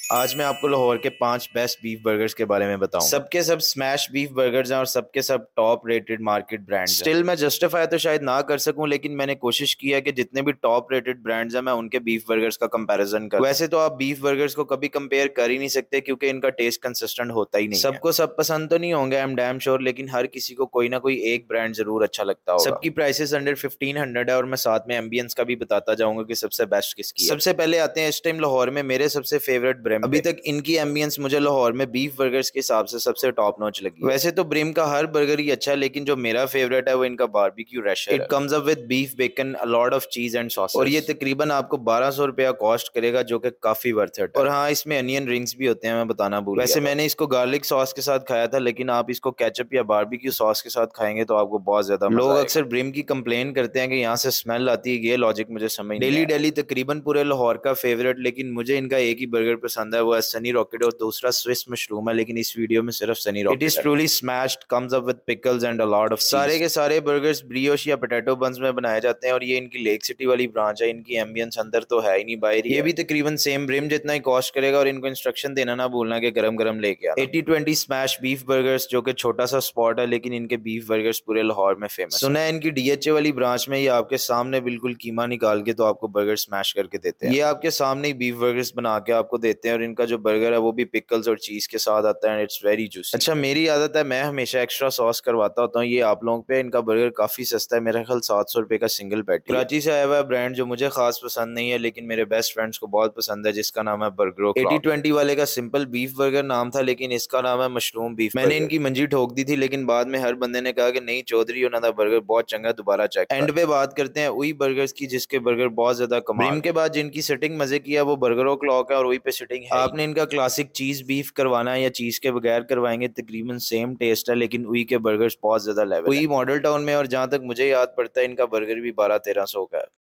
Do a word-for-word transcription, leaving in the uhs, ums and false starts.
आज मैं आपको लाहौर के पांच बेस्ट बीफ बर्गर्स के बारे में बताऊंगा। सबके सब स्मैश बीफ बर्गर्स हैं और सबके सब टॉप रेटेड मार्केट ब्रांड्स हैं। स्टिल मैं जस्टिफाई तो शायद ना कर सकूं, लेकिन मैंने कोशिश की है कि जितने भी टॉप रेटेड ब्रांड्स हैं मैं उनके बीफ बर्गर्स का कंपैरिजन करूं। वैसे तो आप बीफ बर्गर्स को कभी कंपेयर कर ही नहीं सकते क्योंकि इनका टेस्ट कंसिस्टेंट होता ही नहीं है। सबको सब पसंद तो नहीं होंगे, आई एम डैम श्योर, लेकिन हर किसी को कोई ना कोई एक ब्रांड जरूर अच्छा लगता होगा। सबकी प्राइसेस अंडर फिफ्टीन हंड्रेड है और मैं साथ में एम्बियंस का भी बताता जाऊंगा कि सबसे बेस्ट किसकी है। सबसे पहले आते हैं इस टाइम लाहौर में मेरे सबसे फेवरेट ब्रिम। अभी तक इनकी एम्बियंस मुझे लाहौर में बीफ बर्गर्स के हिसाब से सबसे टॉप नॉच लगी। वैसे तो ब्रिम का हर बर्गर ही अच्छा है, लेकिन जो मेरा फेवरेट है वो इनका बारबेक्यू रैशर है। It comes up with beef bacon, a lot of cheese and sauce, और ये तकरीबन आपको बारह सौ रुपया कॉस्ट करेगा, जो कि काफी वर्थ इट है। और हाँ, इसमें अनियन रिंग्स भी होते हैं, मैं बताना भूल गया। वैसे मैंने इसको गार्लिक सॉस के साथ खाया था, लेकिन आप इसको केचप या बारबेक्यू सॉस के साथ खाएंगे तो आपको बहुत ज्यादा मजा आएगा। लोग अक्सर ब्रिम की कंप्लेन करते हैं कि यहाँ से स्मेल आती है, ये लॉजिक मुझे समझ नहीं। डेली डेली तकरीबन पूरे लाहौर का फेवरेट, लेकिन मुझे इनका एक ही बर्गर पसंद है, वो है सनी रॉकेट, और दूसरा स्विस मशरूम है, लेकिन इस वीडियो में सिर्फ sunny rocket. It is truly smashed, comes up with pickles and a lot of सारे के सारे बर्गर्स ब्रियोश या पोटैटो बंस में बनाए जाते हैं, और ये इनकी लेक सिटी वाली ब्रांच है। इनकी एम्बियंस अंदर तो है ही नहीं, बाहर ही। ये भी तकरीबन सेम ब्रिम जितना ही कॉस्ट करेगा, और इनको इंस्ट्रक्शन देना ना भूलना कि गरम गरम लेके आना। Eighty twenty smash beef burgers, जो कि छोटा सा स्पॉट है, लेकिन इनके बीफ बर्गर्स पूरे लाहौर में फेमस। सुना है इनकी डीएचए वाली ब्रांच में ये आपके सामने बिल्कुल कीमा निकाल के तो आपको बर्गर स्मैश करके देते हैं। ये आपके सामने ही बीफ बर्गर्स बना के आपको देते हैं, और इनका जो बर्गर है वो भी पिकल्स और चीज के साथ आता है। It's very juicy. अच्छा, मेरी आदत है मैं हमेशा एक्स्ट्रा सॉस करवाता होता हूँ, ये आप लोगों पे। इनका बर्गर काफी सस्ता है, मेरा ख्याल सात सौ रुपए का सिंगल पैटी। कराची से आया हुआ ब्रांड जो मुझे खास पसंद नहीं है, लेकिन मेरे बेस्ट फ्रेंड्स को बहुत पसंद है, जिसका नाम है बर्गरो। एटी ट्वेंटी वाले का सिंपल बीफ बर्गर नाम था, लेकिन इसका नाम है मशरूम बीफ। मैंने इनकी मंजी ठोक दी थी, लेकिन बाद में हर बंदे ने कहा कि नहीं चौधरी, उन्होंने बर्गर बहुत चंगा, दोबारा चेक। एंड पे बात करते हैं वही बर्गर्स की जिसके बर्गर बहुत ज्यादा कमाल। ब्रिम के बाद जिनकी सिटिंग मजे की है वो बर्गरों क्लॉक है, और वही पे सिटिंग है। आपने इनका क्लासिक चीज बीफ करवाना है या चीज के बगैर करवाएंगे, तकरीबन सेम टेस्ट है, लेकिन वही के बर्गर्स बहुत ज्यादा लेवल। वही मॉडल टाउन में, और जहां तक मुझे याद पड़ता है इनका बर्गर भी बारह तेरह सौ का है।